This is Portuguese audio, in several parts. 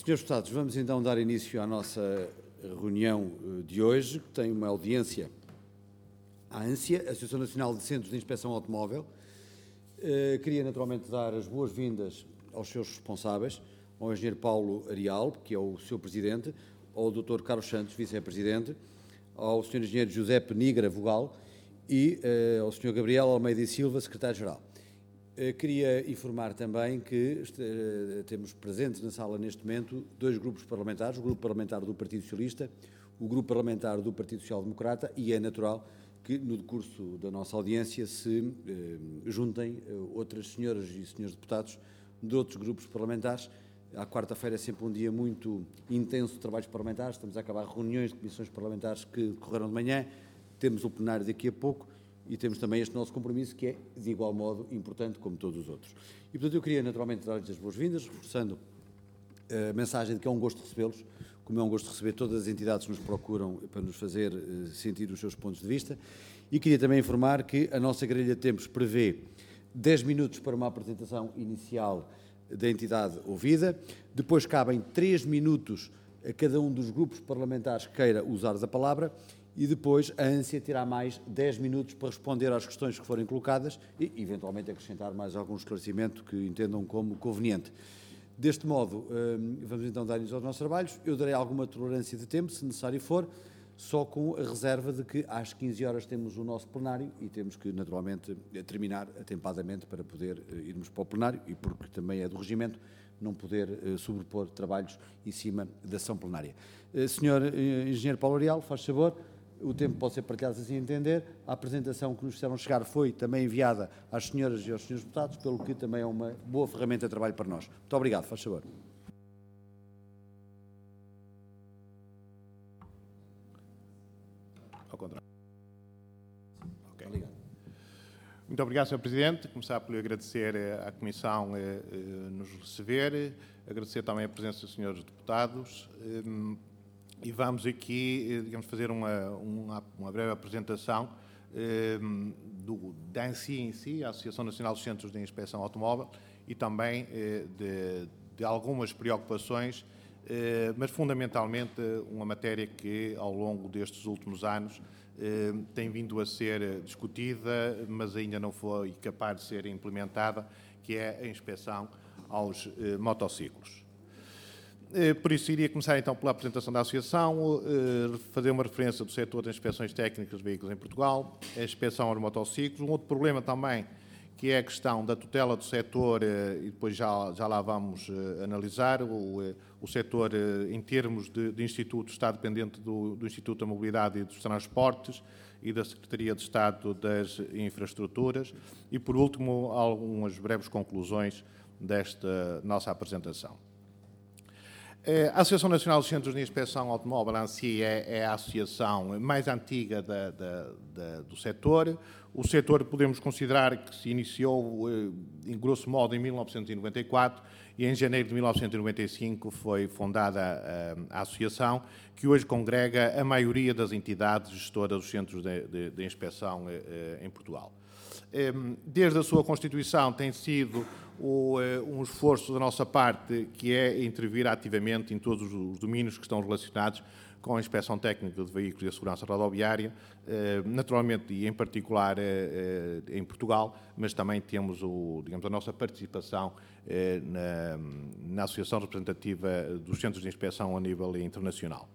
Senhores deputados, vamos então dar início à nossa reunião de hoje, que tem uma audiência à ANSIA, Associação Nacional de Centros de Inspeção Automóvel. Queria naturalmente dar as boas-vindas aos seus responsáveis, ao engenheiro Paulo Arial, que é o seu presidente, ao Dr. Carlos Santos, vice-presidente, ao Sr. engenheiro José Penigra Vogal e ao Sr. Gabriel Almeida e Silva, secretário-geral. Queria informar também que temos presentes na sala neste momento dois grupos parlamentares, o Grupo Parlamentar do Partido Socialista, o Grupo Parlamentar do Partido Social Democrata, e é natural que no decurso da nossa audiência se juntem outras senhoras e senhores deputados de outros grupos parlamentares. À quarta-feira é sempre um dia muito intenso de trabalhos parlamentares, estamos a acabar reuniões de comissões parlamentares que decorreram de manhã, temos o plenário daqui a pouco, e temos também este nosso compromisso, que é, de igual modo, importante como todos os outros. E, portanto, eu queria, naturalmente, dar-lhes as boas-vindas, reforçando a mensagem de que é um gosto recebê-los, como é um gosto receber todas as entidades que nos procuram para nos fazer sentir os seus pontos de vista. E queria também informar que a nossa grelha de tempos prevê 10 minutos para uma apresentação inicial da entidade ouvida, depois cabem 3 minutos a cada um dos grupos parlamentares que queira usar a palavra, e depois a ANSIA terá mais 10 minutos para responder às questões que forem colocadas e, eventualmente, acrescentar mais algum esclarecimento que entendam como conveniente. Deste modo, vamos então dar início aos nossos trabalhos. Eu darei alguma tolerância de tempo, se necessário for, só com a reserva de que às 15 horas temos o nosso plenário e temos que, naturalmente, terminar atempadamente para poder irmos para o plenário e porque também é do regimento não poder sobrepor trabalhos em cima da sessão plenária. Senhor engenheiro Paulo Arial, faz favor. O tempo pode ser partilhado assim a entender. A apresentação que nos fizeram chegar foi também enviada às senhoras e aos senhores deputados, pelo que também é uma boa ferramenta de trabalho para nós. Muito obrigado, faz favor. Ao contrário. Okay. Obrigado. Muito obrigado, Sr. Presidente. Começar por agradecer à Comissão nos receber, agradecer também a presença dos senhores deputados. E vamos aqui, digamos, fazer uma breve apresentação da ANSI em si, a Associação Nacional dos Centros de Inspeção Automóvel, e também de algumas preocupações, mas fundamentalmente uma matéria que ao longo destes últimos anos tem vindo a ser discutida, mas ainda não foi capaz de ser implementada, que é a inspeção aos motociclos. Por isso, iria começar então pela apresentação da Associação, fazer uma referência do setor das inspeções técnicas de veículos em Portugal, a inspeção aos motociclos. Um outro problema também, que é a questão da tutela do setor, e depois já lá vamos analisar, o setor em termos de instituto está dependente do Instituto da Mobilidade e dos Transportes e da Secretaria de Estado das Infraestruturas. E, por último, algumas breves conclusões desta nossa apresentação. A Associação Nacional dos Centros de Inspeção Automóvel, a ANSI, é a associação mais antiga do setor. O setor podemos considerar que se iniciou, em grosso modo, em 1994 e em janeiro de 1995 foi fundada a associação, que hoje congrega a maioria das entidades gestoras dos centros de inspeção em Portugal. Desde a sua constituição tem sido um esforço da nossa parte, que é intervir ativamente em todos os domínios que estão relacionados com a inspeção técnica de veículos e a segurança rodoviária, naturalmente e em particular em Portugal, mas também temos digamos, a nossa participação na Associação Representativa dos Centros de Inspeção a nível internacional.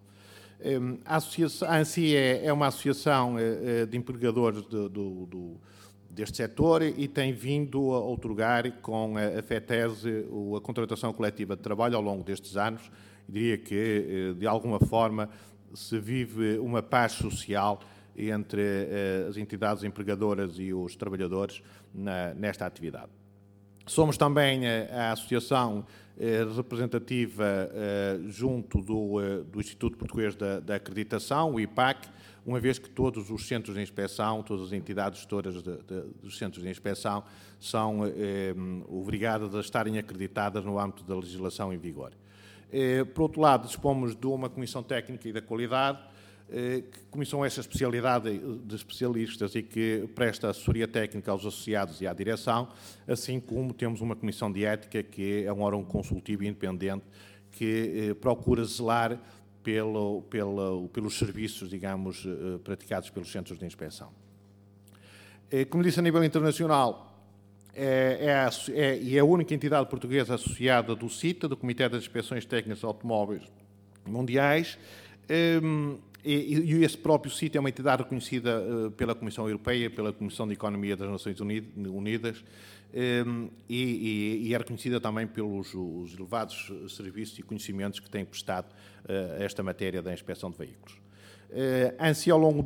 A ANSI é uma associação de empregadores deste setor e tem vindo a outorgar com a FETESE a contratação coletiva de trabalho ao longo destes anos. Diria que, de alguma forma, se vive uma paz social entre as entidades empregadoras e os trabalhadores nesta atividade. Somos também a associação representativa junto do Instituto Português da Acreditação, o IPAC, uma vez que todos os centros de inspeção, todas as entidades gestoras dos centros de inspeção são obrigadas a estarem acreditadas no âmbito da legislação em vigor. Por outro lado, dispomos de uma Comissão Técnica e da Qualidade, comissão essa especialidade de especialistas e que presta assessoria técnica aos associados e à direção, assim como temos uma Comissão de Ética, que é um órgão consultivo independente que procura zelar pelos serviços, digamos, praticados pelos centros de inspeção. Como disse, a nível internacional, é a única entidade portuguesa associada do CITA, do Comitê das Inspeções Técnicas de Automóveis Mundiais, e esse próprio CITA é uma entidade reconhecida pela Comissão Europeia, pela Comissão de Economia das Nações Unidas, e é reconhecida também pelos os elevados serviços e conhecimentos que tem prestado a esta matéria da inspeção de veículos. A ANSI, ao longo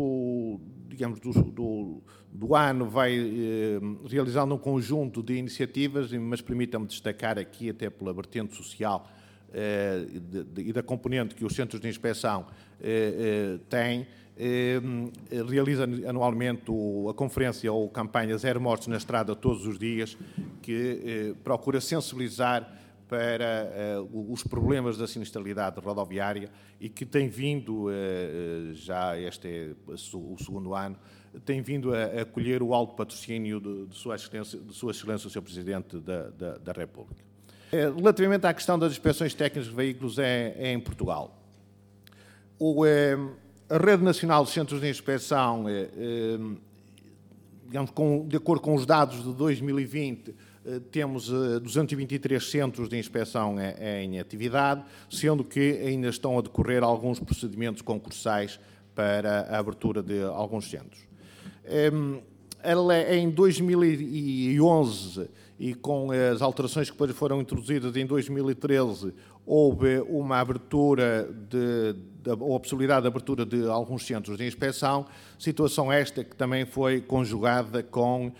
do ano, vai realizando um conjunto de iniciativas, mas permita-me destacar aqui, até pela vertente social e da componente que os centros de inspeção têm, realiza anualmente a conferência ou campanha Zero Mortes na Estrada todos os dias, que procura sensibilizar para os problemas da sinistralidade rodoviária e que tem vindo, já este é o segundo ano, tem vindo a acolher o alto patrocínio de Sua Excelência, o Sr. Presidente da República. Relativamente à questão das inspeções técnicas de veículos em Portugal, a Rede Nacional de Centros de Inspeção, digamos, de acordo com os dados de 2020, temos 223 centros de inspeção em atividade, sendo que ainda estão a decorrer alguns procedimentos concursais para a abertura de alguns centros. Em 2011, e com as alterações que depois foram introduzidas em 2013, houve uma abertura ou a possibilidade de abertura de alguns centros de inspeção, situação esta que também foi conjugada com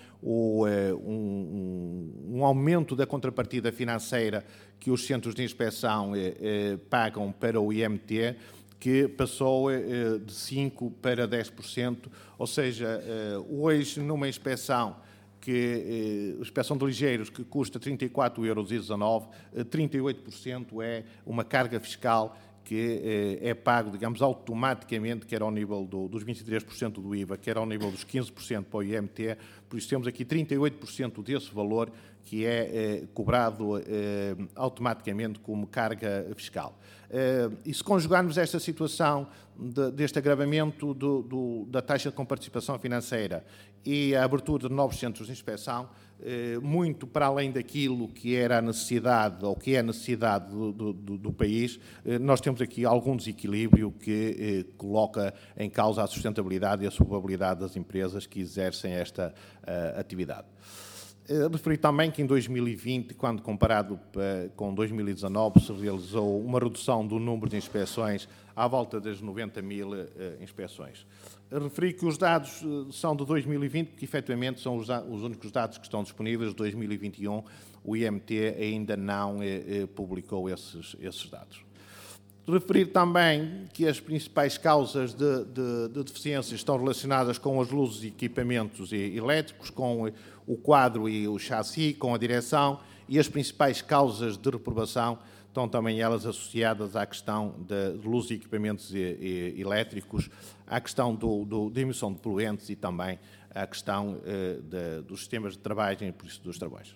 um aumento da contrapartida financeira que os centros de inspeção pagam para o IMT, que passou de 5% para 10%, ou seja, hoje numa inspeção inspeção de ligeiros, que custa 34,19 €, 38% é uma carga fiscal que é pago, digamos, automaticamente, quer ao nível dos 23% do IVA, quer ao nível dos 15% para o IMT, por isso temos aqui 38% desse valor que é cobrado automaticamente como carga fiscal. E se conjugarmos esta situação deste agravamento da taxa de comparticipação financeira e a abertura de novos centros de inspeção, muito para além daquilo que era a necessidade ou que é a necessidade do país, nós temos aqui algum desequilíbrio que coloca em causa a sustentabilidade e a solvabilidade das empresas que exercem esta atividade. Referi também que em 2020, quando comparado com 2019, se realizou uma redução do número de inspeções à volta das 90.000 inspeções. Referi que os dados são de 2020, porque efetivamente são os únicos dados que estão disponíveis. De 2021, o IMT ainda não publicou esses dados. Referir também que as principais causas de deficiências estão relacionadas com as luzes e equipamentos elétricos, com o quadro e o chassi, com a direção, e as principais causas de reprovação estão também elas associadas à questão de luzes e equipamentos elétricos, à questão da emissão de poluentes e também à questão dos sistemas de travagem e por isso dos travões.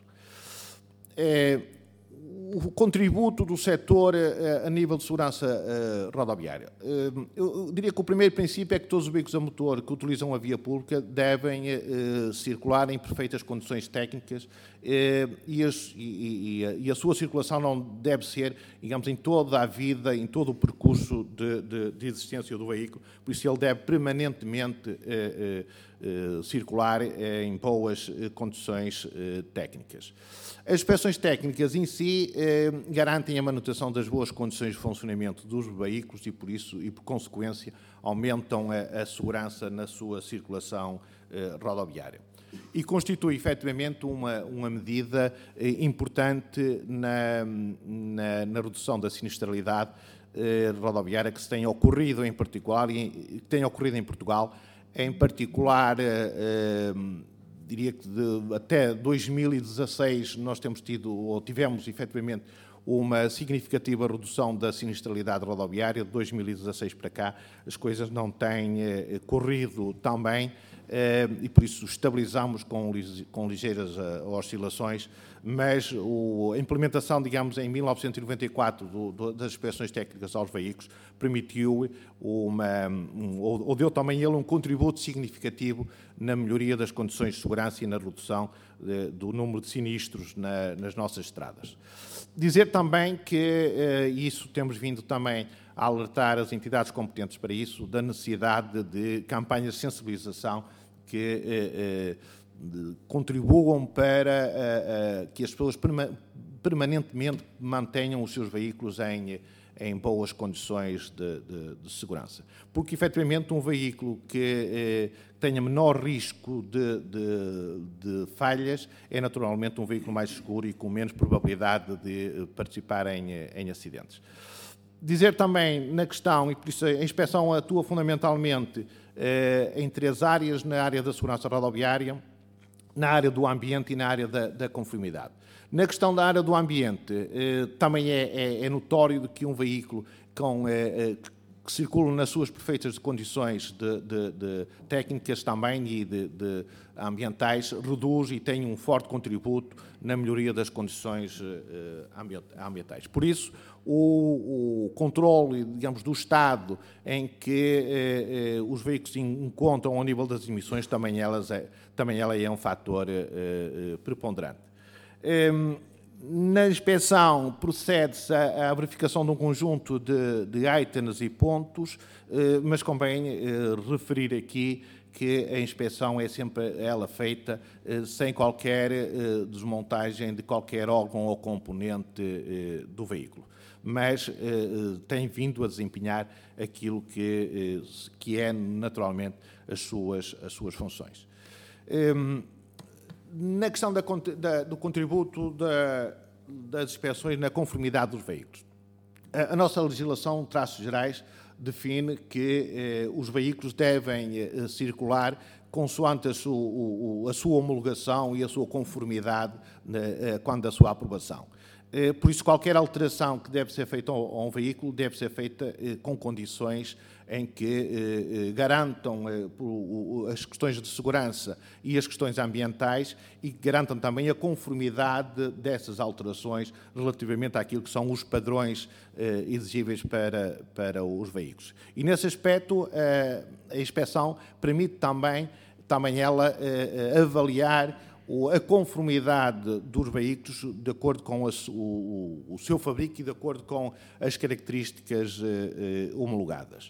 O contributo do setor a nível de segurança rodoviária. Eu diria que o primeiro princípio é que todos os veículos a motor que utilizam a via pública devem circular em perfeitas condições técnicas e a sua circulação não deve ser, digamos, em toda a vida, em todo o percurso de existência do veículo, por isso ele deve permanentemente circular em boas condições técnicas. As inspeções técnicas em si garantem a manutenção das boas condições de funcionamento dos veículos e, por isso, e por consequência, aumentam a segurança na sua circulação rodoviária. E constitui, efetivamente, uma medida importante na redução da sinistralidade rodoviária que se tem ocorrido em particular, e que tem ocorrido em Portugal, em particular. Diria que até 2016 nós tivemos efetivamente uma significativa redução da sinistralidade rodoviária. De 2016 para cá as coisas não têm corrido tão bem, e por isso estabilizamos com ligeiras oscilações, mas a implementação, digamos, em 1994 das inspeções técnicas aos veículos permitiu ou deu também ele um contributo significativo na melhoria das condições de segurança e na redução do número de sinistros nas nossas estradas. Dizer também que, isso temos vindo também a alertar as entidades competentes para isso, da necessidade de campanhas de sensibilização que contribuam para que as pessoas permanentemente mantenham os seus veículos em boas condições de segurança. Porque, efetivamente, um veículo que tenha menor risco de falhas é, naturalmente, um veículo mais seguro e com menos probabilidade de participar em acidentes. Dizer também na questão, e por isso a inspeção atua fundamentalmente em 3 áreas: na área da segurança rodoviária, na área do ambiente e na área da conformidade. Na questão da área do ambiente, também é notório de que um veículo que circula nas suas perfeitas condições de técnicas também e de ambientais reduz e tem um forte contributo na melhoria das condições ambientais. Por isso, o controle, digamos, do estado em que os veículos se encontram ao nível das emissões também ela é um fator preponderante. Na inspeção procede-se à verificação de um conjunto de itens e pontos, mas convém referir aqui que a inspeção é sempre ela feita sem qualquer desmontagem de qualquer órgão ou componente do veículo, mas tem vindo a desempenhar aquilo que é naturalmente as suas funções. Na questão do contributo das inspeções na conformidade dos veículos, a nossa legislação, em traços gerais, define que os veículos devem circular consoante a sua homologação e a sua conformidade quando da sua aprovação. Por isso, qualquer alteração que deve ser feita a um veículo deve ser feita com condições em que garantam as questões de segurança e as questões ambientais e que garantam também a conformidade dessas alterações relativamente àquilo que são os padrões exigíveis para os veículos. E, nesse aspecto, a inspeção permite também ela avaliar a conformidade dos veículos de acordo com o seu fabrico e de acordo com as características homologadas.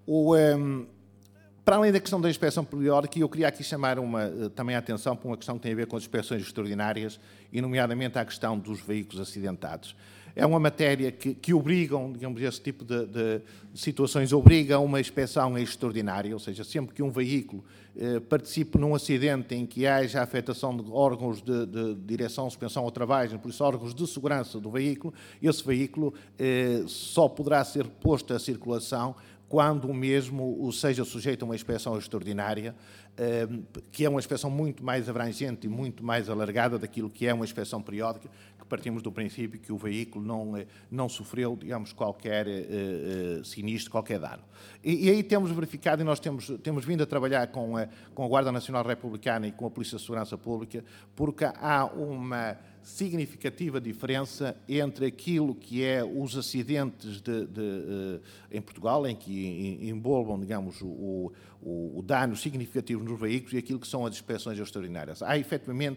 Para além da questão da inspeção periódica, eu queria aqui chamar também a atenção para uma questão que tem a ver com as inspeções extraordinárias, e nomeadamente a questão dos veículos acidentados. É uma matéria que obrigam, digamos, esse tipo de situações obrigam uma inspeção extraordinária, ou seja, sempre que um veículo participe num acidente em que haja afetação de órgãos de direção, suspensão ou travagem, por isso órgãos de segurança do veículo, esse veículo só poderá ser posto à circulação quando o mesmo seja sujeito a uma inspeção extraordinária, que é uma inspeção muito mais abrangente e muito mais alargada daquilo que é uma inspeção periódica, que partimos do princípio que o veículo não sofreu, digamos, qualquer sinistro, qualquer dano. E aí temos verificado, e nós temos vindo a trabalhar com a Guarda Nacional Republicana e com a Polícia de Segurança Pública, porque há uma significativa diferença entre aquilo que é os acidentes em Portugal, em que envolvam, digamos, o dano significativo nos veículos, e aquilo que são as inspeções extraordinárias. Há, efetivamente,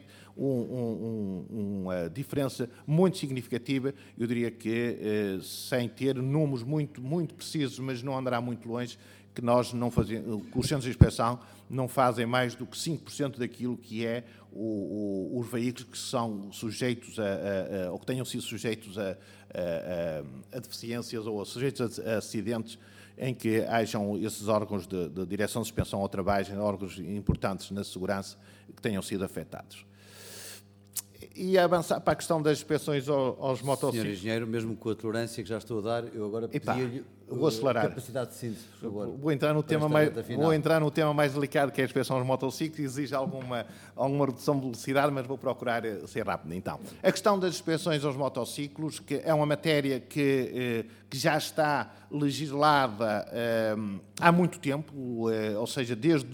uma diferença muito significativa. Eu diria que, sem ter números muito, muito precisos, mas não andará muito longe, que nós não fazemos, que os centros de inspeção não fazem mais do que 5% daquilo que é os veículos que são sujeitos ou que tenham sido sujeitos a deficiências ou sujeitos a acidentes em que hajam esses órgãos de direção, suspensão ou travagem, órgãos importantes na segurança que tenham sido afetados. E avançar para a questão das inspeções aos motociclos. Senhor Engenheiro, mesmo com a tolerância que já estou a dar, eu agora pedia-lhe Vou acelerar. Capacidade de síntese, por favor. Vou entrar no tema mais delicado, que é a inspeção aos motociclos, exige alguma redução de velocidade, mas vou procurar ser rápido. Então, a questão das inspeções aos motociclos, que é uma matéria que já está legislada há muito tempo, ou seja, desde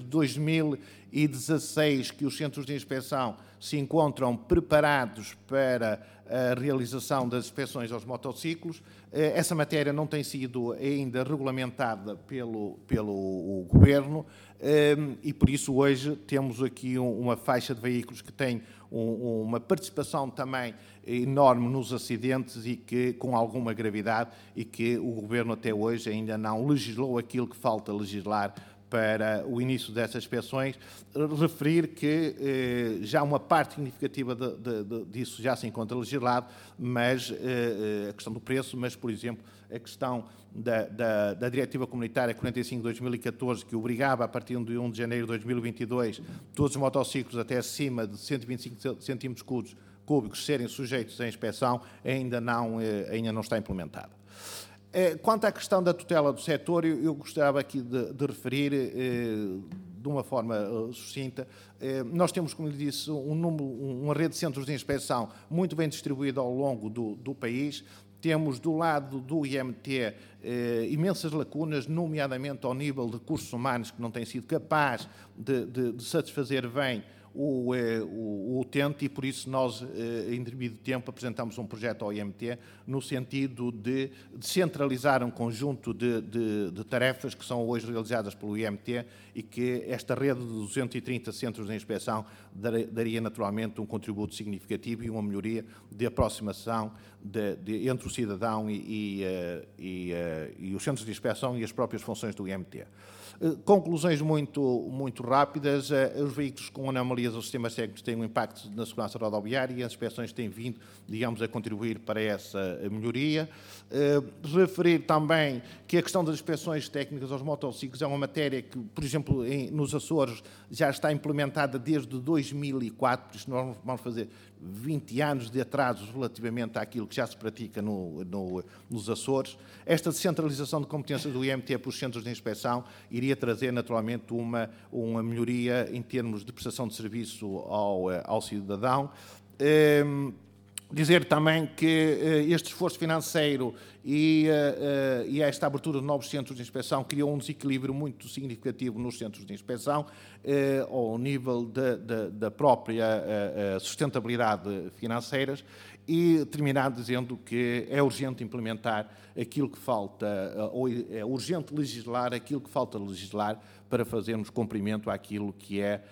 2016 que os centros de inspeção se encontram preparados para a realização das inspeções aos motociclos. Essa matéria não tem sido ainda regulamentada pelo Governo e, por isso, hoje temos aqui uma faixa de veículos que tem uma participação também enorme nos acidentes e que com alguma gravidade e que o Governo até hoje ainda não legislou aquilo que falta legislar para o início dessas inspeções. Referir que já uma parte significativa disso já se encontra legislado, mas a questão do preço, mas, por exemplo, a questão da Diretiva Comunitária 45/2014, que obrigava, a partir de 1 de janeiro de 2022, todos os motociclos até acima de 125 centímetros cúbicos serem sujeitos à inspeção, ainda não está implementada. Quanto à questão da tutela do setor, eu gostava aqui de referir de uma forma sucinta. Nós temos, como lhe disse, uma rede de centros de inspeção muito bem distribuída ao longo do país. Temos do lado do IMT imensas lacunas, nomeadamente ao nível de recursos humanos, que não tem sido capaz de satisfazer bem o utente, e por isso nós, em devido tempo, apresentamos um projeto ao IMT no sentido de descentralizar um conjunto de tarefas que são hoje realizadas pelo IMT e que esta rede de 230 centros de inspeção daria naturalmente um contributo significativo e uma melhoria de aproximação entre o cidadão e os centros de inspeção e as próprias funções do IMT. Conclusões muito rápidas. Os veículos com anomalias ou sistemas técnicos têm um impacto na segurança rodoviária e as inspeções têm vindo, digamos, a contribuir para essa melhoria. Referir também que a questão das inspeções técnicas aos motociclos é uma matéria que, por exemplo, nos Açores já está implementada desde 2004, por isso nós vamos fazer 20 anos de atrasos relativamente àquilo que já se pratica nos Açores. Esta descentralização de competências do IMT para os centros de inspeção iria trazer naturalmente uma melhoria em termos de prestação de serviço ao cidadão. Dizer também que este esforço financeiro e esta abertura de novos centros de inspeção criou um desequilíbrio muito significativo nos centros de inspeção, ao nível da própria sustentabilidade financeiras, e terminar dizendo que é urgente implementar aquilo que falta, ou é urgente legislar aquilo que falta legislar para fazermos cumprimento àquilo que é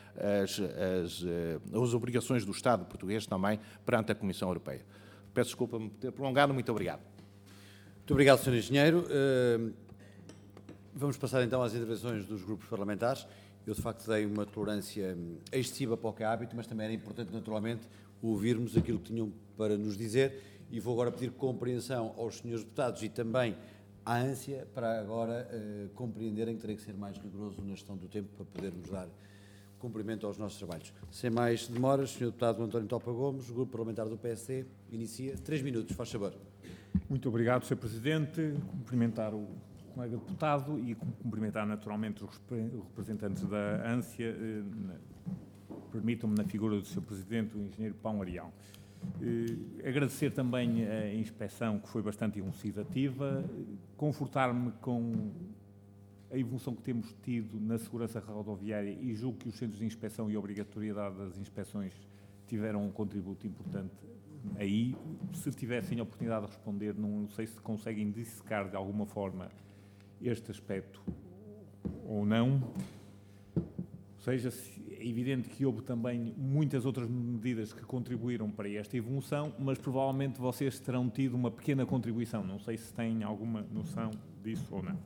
as obrigações do Estado português também perante a Comissão Europeia. Peço desculpa por ter prolongado, muito obrigado. Muito obrigado, Sr. Engenheiro. Vamos passar então às intervenções dos grupos parlamentares. Eu, de facto, dei uma tolerância excessiva para o que é hábito, mas também era importante, naturalmente, ouvirmos aquilo que tinham para nos dizer, e vou agora pedir compreensão aos senhores deputados e também à ânsia para agora compreenderem que terei que ser mais rigoroso na gestão do tempo para podermos dar cumprimento aos nossos trabalhos. Sem mais demoras, Sr. Deputado António Topa Gomes, Grupo Parlamentar do PSD, inicia. 3 minutos, faz favor. Muito obrigado, Sr. Presidente. Cumprimentar o colega deputado e cumprimentar naturalmente os representantes da ânsia. Permitam-me, na figura do Sr. Presidente, o Engenheiro Pão Arião. Agradecer também a inspeção, que foi bastante elucidativa, confortar-me com a evolução que temos tido na segurança rodoviária e julgo que os centros de inspeção e a obrigatoriedade das inspeções tiveram um contributo importante aí. Se tivessem a oportunidade de responder, não sei se conseguem dissecar de alguma forma este aspecto ou não. Ou seja, é evidente que houve também muitas outras medidas que contribuíram para esta evolução, mas provavelmente vocês terão tido uma pequena contribuição. Não sei se têm alguma noção disso ou não.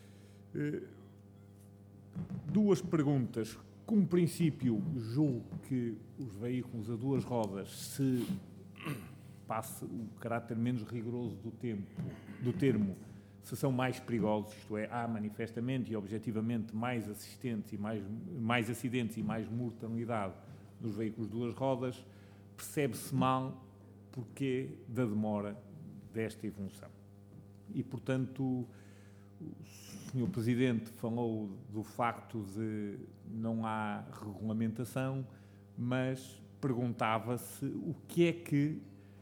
Duas perguntas. Como princípio, julgo que os veículos a duas rodas, se passe o caráter menos rigoroso do termo, se são mais perigosos, isto é, há manifestamente e objetivamente mais acidentes e mais mortalidade nos veículos de duas rodas, percebe-se mal porquê da demora desta evolução. E, portanto, O Sr. Presidente falou do facto de não há regulamentação, mas perguntava-se o que é que,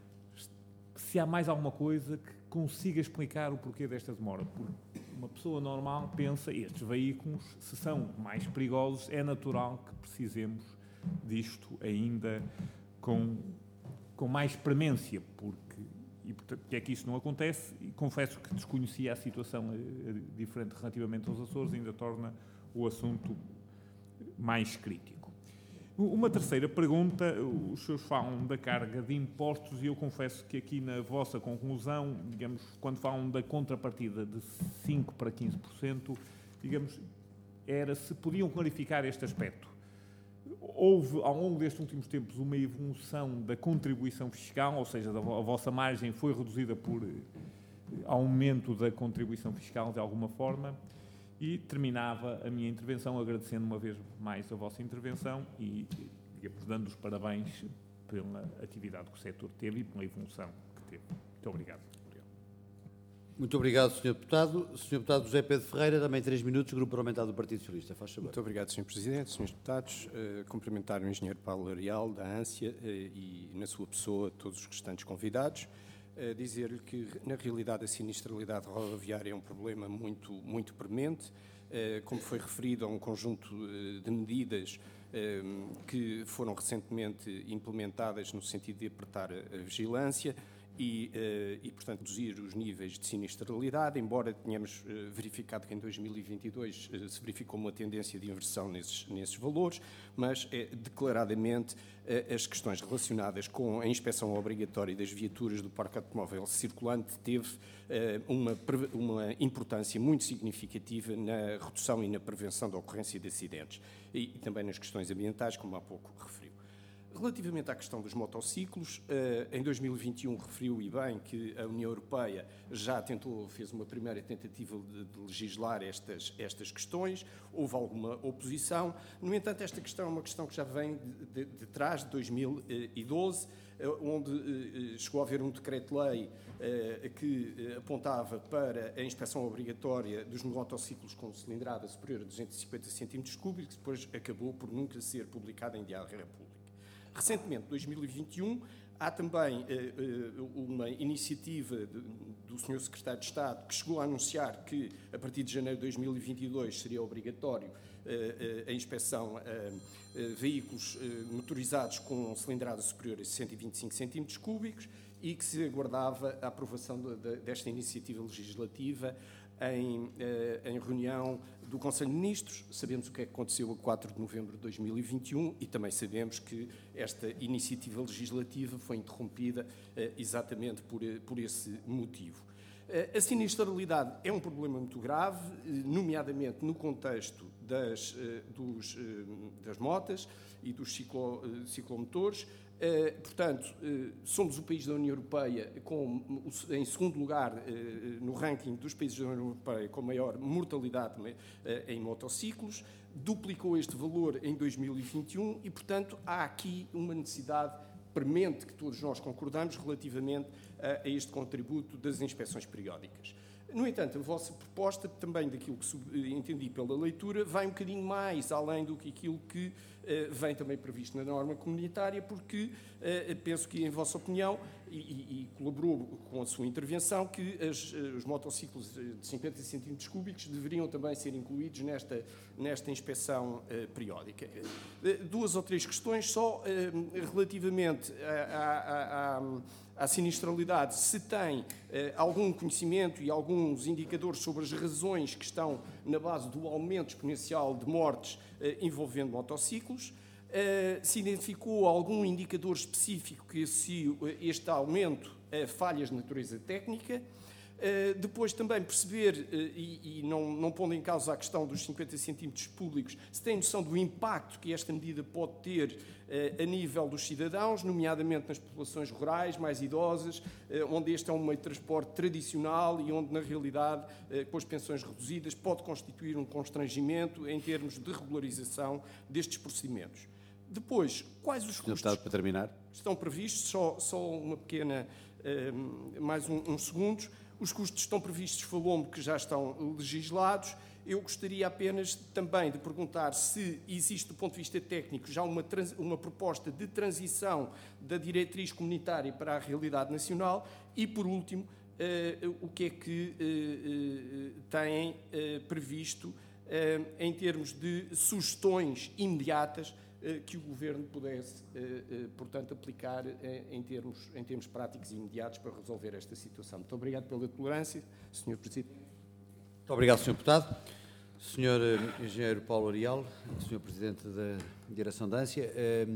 se há mais alguma coisa que consiga explicar o porquê desta demora. Porque uma pessoa normal pensa, estes veículos, se são mais perigosos, é natural que precisemos disto ainda com mais premência, e portanto, que é que isso não acontece, e confesso que desconhecia a situação diferente relativamente aos Açores, ainda torna o assunto mais crítico. Uma terceira pergunta, os senhores falam da carga de impostos e eu confesso que aqui na vossa conclusão, digamos, quando falam da contrapartida de 5% para 15%, digamos, era se podiam clarificar este aspecto. Houve, ao longo destes últimos tempos, uma evolução da contribuição fiscal, ou seja, a vossa margem foi reduzida por aumento da contribuição fiscal, de alguma forma, e terminava a minha intervenção agradecendo uma vez mais a vossa intervenção e, digamos, dando os parabéns pela atividade que o setor teve e pela evolução que teve. Muito obrigado. Muito obrigado, Sr. Deputado. Sr. Deputado José Pedro Ferreira, também 3 minutos, Grupo Parlamentar do Partido Socialista. Faz favor. Muito obrigado, Sr. Presidente, Srs. Deputados. Cumprimentar o Engenheiro Paulo Arial, da ANSIA, e, na sua pessoa, todos os restantes convidados. Dizer-lhe que, na realidade, a sinistralidade rodoviária é um problema muito premente. Como foi referido, há um conjunto de medidas que foram recentemente implementadas no sentido de apertar a vigilância e, portanto, reduzir os níveis de sinistralidade, embora tenhamos verificado que em 2022 se verificou uma tendência de inversão nesses valores, mas declaradamente as questões relacionadas com a inspeção obrigatória das viaturas do parque automóvel circulante teve uma importância muito significativa na redução e na prevenção da ocorrência de acidentes e também nas questões ambientais, como há pouco referiu. Relativamente à questão dos motociclos, em 2021 referiu e bem que a União Europeia já fez uma primeira tentativa de legislar estas questões, houve alguma oposição. No entanto, esta questão é uma questão que já vem de trás, de 2012, onde chegou a haver um decreto-lei que apontava para a inspeção obrigatória dos motociclos com cilindrada superior a 250 cm3, que depois acabou por nunca ser publicado em Diário da República. Recentemente, em 2021, há também uma iniciativa do Sr. Secretário de Estado que chegou a anunciar que, a partir de janeiro de 2022, seria obrigatório a inspeção a veículos motorizados com cilindrada superior a 125 cm3 e que se aguardava a aprovação desta iniciativa legislativa em reunião do Conselho de Ministros. Sabemos o que é que aconteceu a 4 de novembro de 2021 e também sabemos que esta iniciativa legislativa foi interrompida exatamente por esse motivo. A sinistralidade é um problema muito grave, nomeadamente no contexto das motas e dos ciclomotores. Portanto, somos o país da União Europeia em segundo lugar no ranking dos países da União Europeia com maior mortalidade em motociclos, duplicou este valor em 2021 e, portanto, há aqui uma necessidade premente que todos nós concordamos relativamente a este contributo das inspeções periódicas. No entanto, a vossa proposta, também daquilo que entendi pela leitura, vai um bocadinho mais além do que aquilo que vem também previsto na norma comunitária, porque penso que, em vossa opinião, e colaborou com a sua intervenção, que os motociclos de 50 cm3 deveriam também ser incluídos nesta inspeção periódica. 2 ou 3 questões só relativamente à sinistralidade, se tem algum conhecimento e alguns indicadores sobre as razões que estão na base do aumento exponencial de mortes envolvendo motociclos, se identificou algum indicador específico que associe este aumento a falhas de natureza técnica. Depois também perceber, e não pondo em causa a questão dos 50 centímetros públicos, se tem noção do impacto que esta medida pode ter a nível dos cidadãos, nomeadamente nas populações rurais, mais idosas, onde este é um meio de transporte tradicional e onde, na realidade, com as pensões reduzidas, pode constituir um constrangimento em termos de regularização destes procedimentos. Depois, quais os custos para terminar? Estão previstos? Só uma pequena, mais uns segundos. Os custos estão previstos, falou-me que já estão legislados. Eu gostaria apenas também de perguntar se existe, do ponto de vista técnico, já uma proposta de transição da diretriz comunitária para a realidade nacional e, por último, o que é que têm previsto em termos de sugestões imediatas que o Governo pudesse, portanto, aplicar em termos práticos e imediatos para resolver esta situação. Muito obrigado pela tolerância, Sr. Presidente. Muito obrigado, Sr. Deputado. Sr. Engenheiro Paulo Arial, Sr. Presidente da Direção da ANSIA,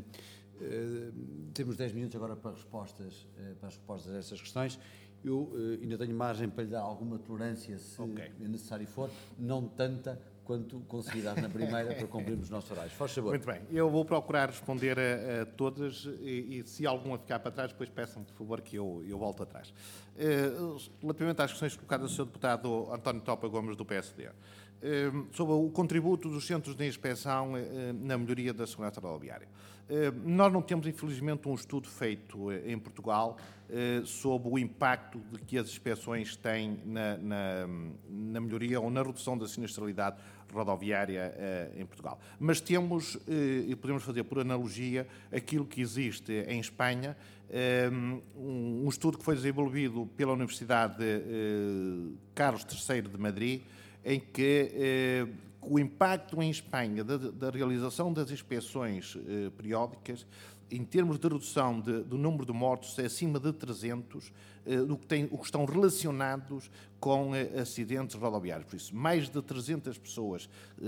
temos 10 minutos agora para as respostas a estas questões. Eu ainda tenho margem para lhe dar alguma tolerância, se necessário for, não tanta quanto consegui dar na primeira para cumprirmos os nossos horários. Faz favor. Muito bem. Eu vou procurar responder a todas e se alguma ficar para trás, depois peçam-me, por favor, que eu volto atrás. Relativamente às questões colocadas do Sr. Deputado António Topa Gomes, do PSD, sobre o contributo dos centros de inspeção na melhoria da segurança rodoviária. Nós não temos, infelizmente, um estudo feito em Portugal sobre o impacto de que as inspeções têm na melhoria ou na redução da sinistralidade rodoviária em Portugal. Mas temos, e podemos fazer por analogia, aquilo que existe em Espanha, um estudo que foi desenvolvido pela Universidade Carlos III de Madrid, em que o impacto em Espanha da realização das inspeções periódicas, em termos de redução do número de mortos, é acima de 300, o que estão relacionados com acidentes rodoviários. Por isso, mais de 300 pessoas.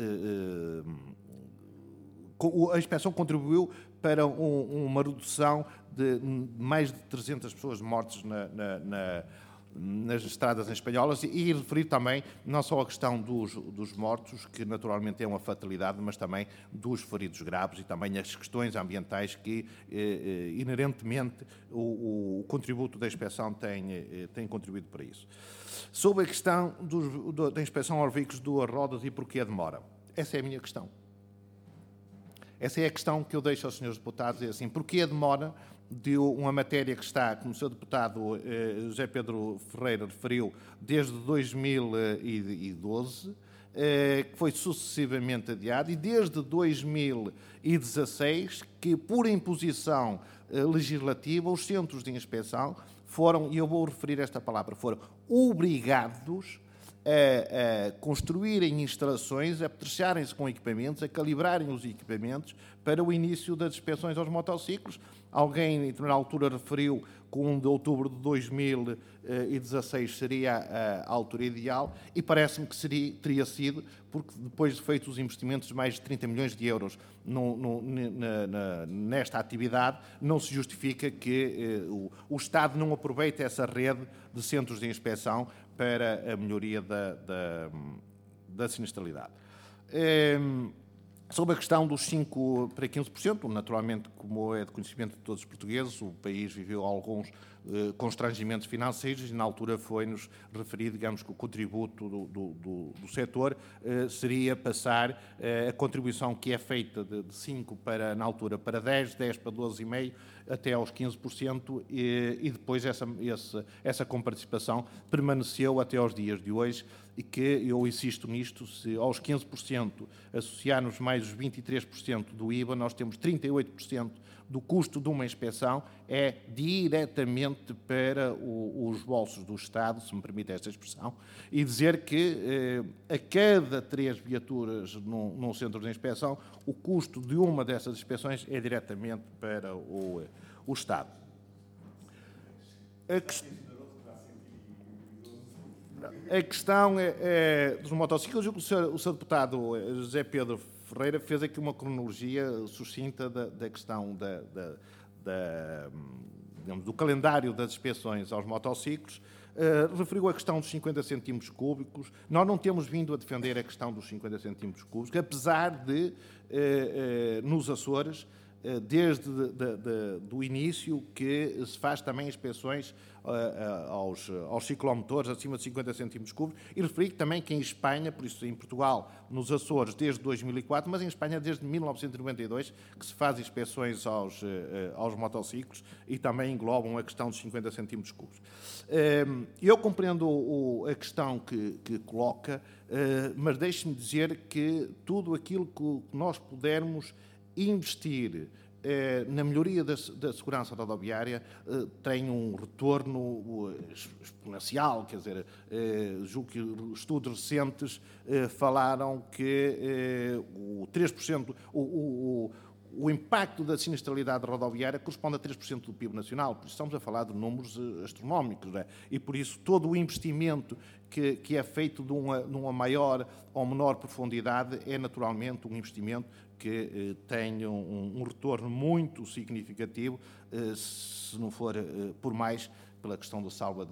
A inspeção contribuiu para uma redução de mais de 300 pessoas mortas nas estradas espanholas e referir também não só a questão dos mortos, que naturalmente é uma fatalidade, mas também dos feridos graves e também as questões ambientais que, inerentemente, o contributo da inspeção tem contribuído para isso. Sobre a questão da inspeção aos veículos de duas rodas e porquê a demora. Essa é a minha questão. Essa é a questão que eu deixo aos senhores deputados, é assim, porquê a demora de uma matéria que está, como o Sr. Deputado José Pedro Ferreira referiu, desde 2012, que foi sucessivamente adiada, e desde 2016, que por imposição legislativa, os centros de inspeção foram, e eu vou referir esta palavra, foram obrigados a construírem instalações, a apetrecharem-se com equipamentos, a calibrarem os equipamentos para o início das inspeções aos motociclos. Alguém, em determinada altura, referiu que 1 de outubro de 2016 seria a altura ideal e parece-me que teria sido, porque depois de feitos os investimentos de mais de 30 milhões de euros nesta atividade, não se justifica que o Estado não aproveite essa rede de centros de inspeção para a melhoria da sinistralidade. Sobre a questão dos 5% para 15%, naturalmente, como é de conhecimento de todos os portugueses, o país viveu alguns constrangimentos financeiros e, na altura, foi-nos referido, digamos, que o contributo do setor seria passar a contribuição que é feita de 5% para, na altura, para 10% para 12,5%, até aos 15%, e depois essa comparticipação permaneceu até aos dias de hoje, e que eu insisto nisto, se aos 15% associarmos mais os 23% do IVA, nós temos 38% do custo de uma inspeção é diretamente para os bolsos do Estado, se me permite esta expressão, e dizer que a cada 3 viaturas num centro de inspeção, o custo de uma dessas inspeções é diretamente para o Estado. A questão dos motociclos, o Sr. Deputado José Pedro Ferreira fez aqui uma cronologia sucinta da questão digamos, do calendário das inspeções aos motociclos, referiu a questão dos 50 centímetros cúbicos. Nós não temos vindo a defender a questão dos 50 centímetros cúbicos, apesar de, nos Açores, desde do início, que se faz também inspeções aos ciclomotores acima de 50 cm3, e referi também que em Espanha, por isso em Portugal, nos Açores desde 2004, mas em Espanha desde 1992, que se faz inspeções aos motociclos e também englobam a questão dos 50 cm3. Eu compreendo a questão que coloca, mas deixe-me dizer que tudo aquilo que nós pudermos investir na melhoria da segurança rodoviária tem um retorno exponencial, quer dizer, julgo que estudos recentes falaram que o 3%, o impacto da sinistralidade rodoviária corresponde a 3% do PIB nacional, por isso estamos a falar de números astronómicos, não é? E por isso todo o investimento que é feito numa maior ou menor profundidade é naturalmente um investimento que tem um retorno muito significativo, se não for por mais, pela questão da salva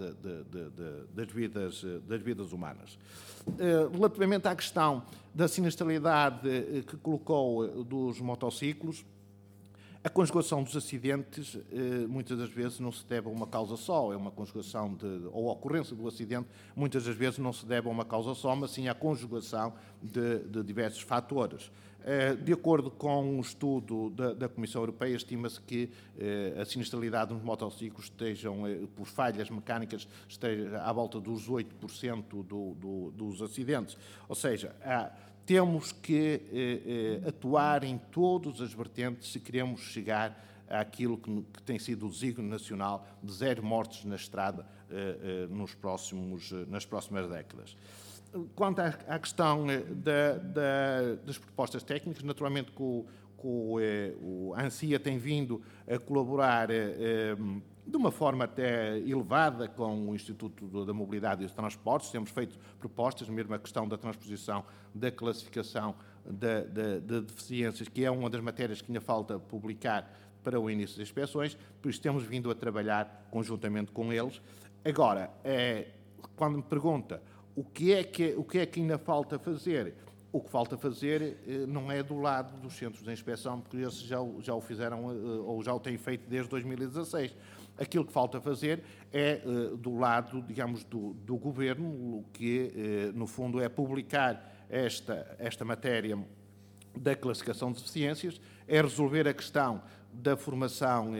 das vidas humanas. Relativamente à questão da sinistralidade que colocou dos motociclos, a conjugação dos acidentes muitas das vezes não se deve a uma causa só, é uma conjugação ou a ocorrência do acidente muitas das vezes não se deve a uma causa só, mas sim à conjugação de diversos fatores. De acordo com um estudo da Comissão Europeia, estima-se que a sinistralidade nos motociclos estejam, por falhas mecânicas, esteja à volta dos 8% dos acidentes. Ou seja, temos que atuar em todas as vertentes se queremos chegar àquilo que tem sido o desígnio nacional de 0 mortes na estrada nas próximas décadas. Quanto à questão das propostas técnicas, naturalmente a ANSIA tem vindo a colaborar de uma forma até elevada com o Instituto da Mobilidade e dos Transportes. Temos feito propostas, mesmo a questão da transposição da classificação de deficiências, que é uma das matérias que ainda falta publicar para o início das inspeções, por isso temos vindo a trabalhar conjuntamente com eles. Agora, quando me pergunta o que é que ainda falta fazer, o que falta fazer não é do lado dos centros de inspeção, porque esses já o fizeram ou já o têm feito desde 2016. Aquilo que falta fazer é do lado, digamos, do Governo, o que, no fundo, é publicar esta matéria da classificação de deficiências, é resolver a questão da formação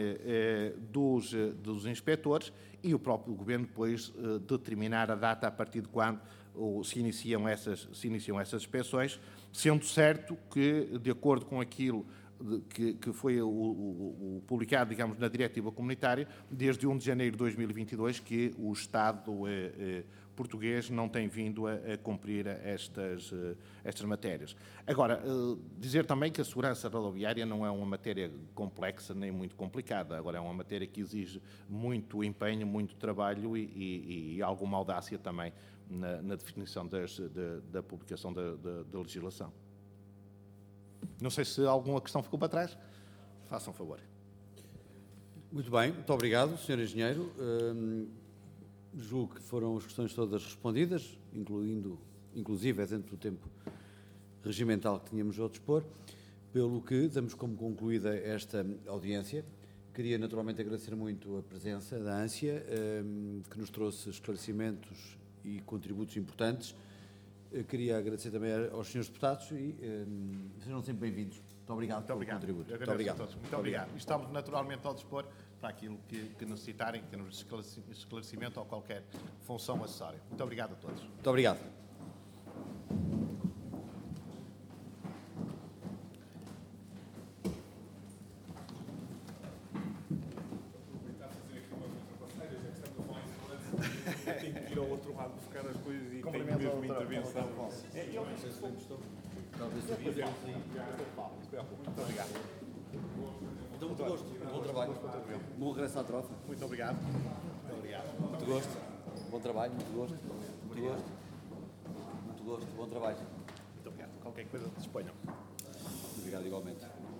dos inspectores e o próprio Governo depois determinar a data a partir de quando se iniciam essas inspeções, sendo certo que, de acordo com aquilo que foi publicado, digamos, na diretiva comunitária, desde 1 de janeiro de 2022, que o Estado português não tem vindo a cumprir estas matérias. Agora, dizer também que a segurança rodoviária não é uma matéria complexa nem muito complicada. Agora, é uma matéria que exige muito empenho, muito trabalho e alguma audácia também na definição da publicação da legislação. Não sei se alguma questão ficou para trás. Façam favor. Muito bem, muito obrigado, Sr. Engenheiro. Julgo que foram as questões todas respondidas, inclusive dentro do tempo regimental que tínhamos ao dispor, pelo que damos como concluída esta audiência. Queria naturalmente agradecer muito a presença da ANSIA, que nos trouxe esclarecimentos e contributos importantes. Queria agradecer também aos senhores deputados e sejam sempre bem-vindos. Muito obrigado pelo contributo. Muito obrigado. Muito obrigado. Estamos naturalmente ao dispor para aquilo que necessitarem, em termos de esclarecimento ou qualquer função acessória. Muito obrigado a todos. Muito obrigado. Tenho que ir ao outro lado buscar as coisas e tenho mesmo uma intervenção. Muito obrigado. Então, muito gosto. Bom trabalho. Bom regresso à tropa. Muito obrigado. Muito obrigado. Muito gosto. Bom trabalho. Muito gosto. Muito gosto. Muito gosto. Bom trabalho. Muito obrigado. Qualquer coisa, disponham. Obrigado igualmente.